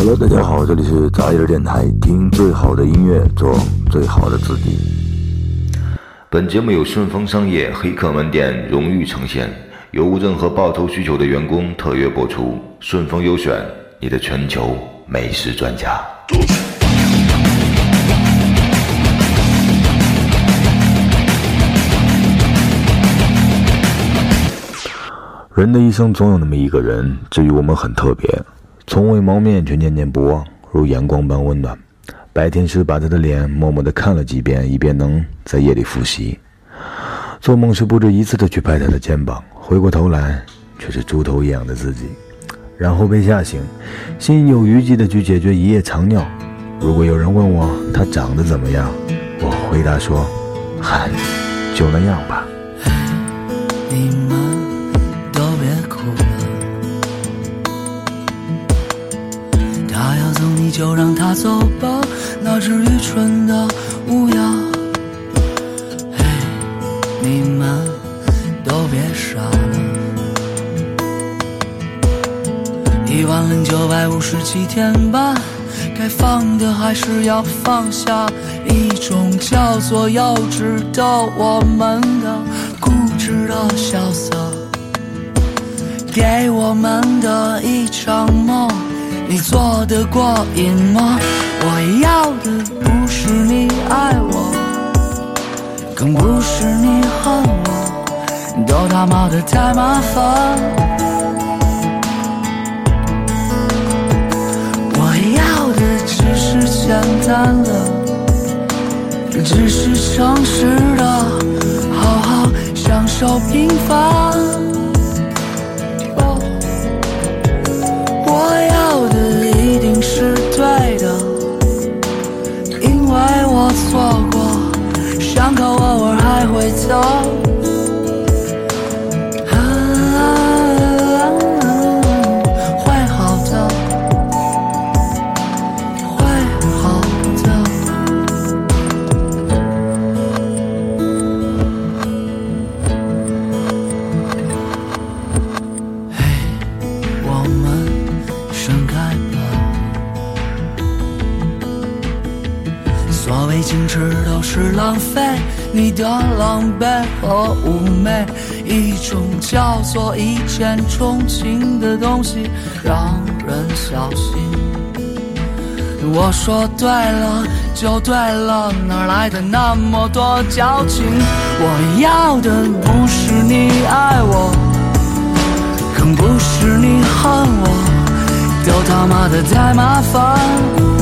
Hello， 大家好，这里是杂音电台，听最好的音乐，做最好的自己。本节目由顺丰商业黑客门店荣誉呈现，有无任何报酬需求的员工特约播出。顺丰优选，你的全球美食专家。人的一生总有那么一个人，至于我们很特别，从未谋面却念念不忘，如阳光般温暖。白天时把他的脸默默地看了几遍，以便能在夜里复习。做梦时不止一次地去拍他的肩膀，回过头来却是猪头一样的自己，然后被吓醒，心有余悸地去解决一夜长尿。如果有人问我他长得怎么样，我回答说，嗨，就那样吧。 你们都别哭了，他要走你就让他走吧，那只愚蠢的乌鸦。嘿，你们都别傻了，10957天吧，该放的还是要放下，一种叫做幼稚的我们的固执的潇洒，给我们的一场梦，你做得过瘾吗？我要的不是你爱我，更不是你恨我，都他妈的太麻烦。我要的只是简单的，只是诚实的，好好享受平凡。我要的一定是对的，因为我错过，伤口偶尔还会疼。所谓矜持都是浪费，你的狼狈和妩媚，一种叫做一见钟情的东西，让人小心。我说对了就对了，哪来的那么多矫情？我要的不是你爱我，更不是你恨我，都他妈的太麻烦。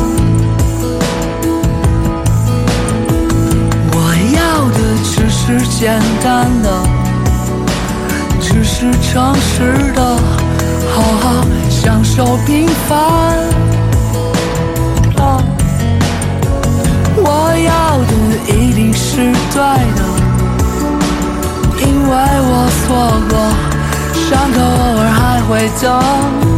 只是简单的，只是诚实的，好好享受平凡。我要的一定是对的，因为我错过，伤口偶尔还会疼。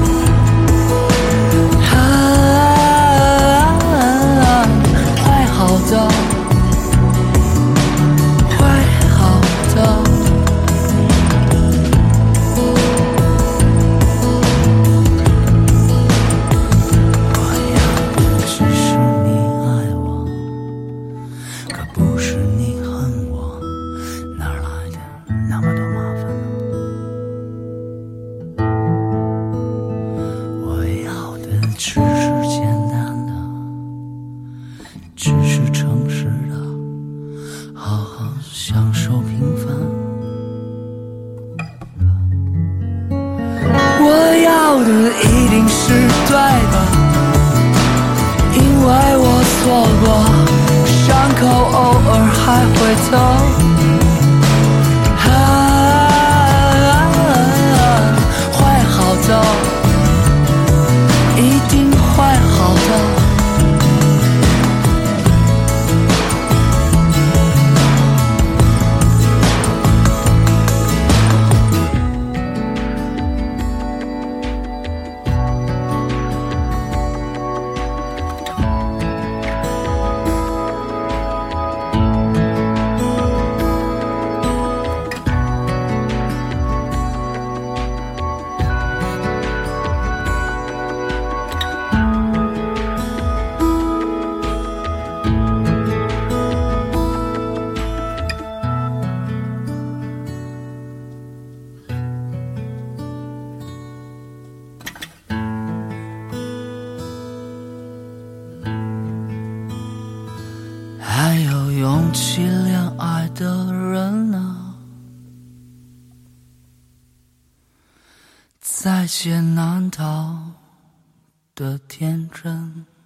会好的。一定是对的，因为我错过，伤口偶尔还会疼。会好的，一定会好的。 没有勇气恋爱的人啊，再见难逃的天真。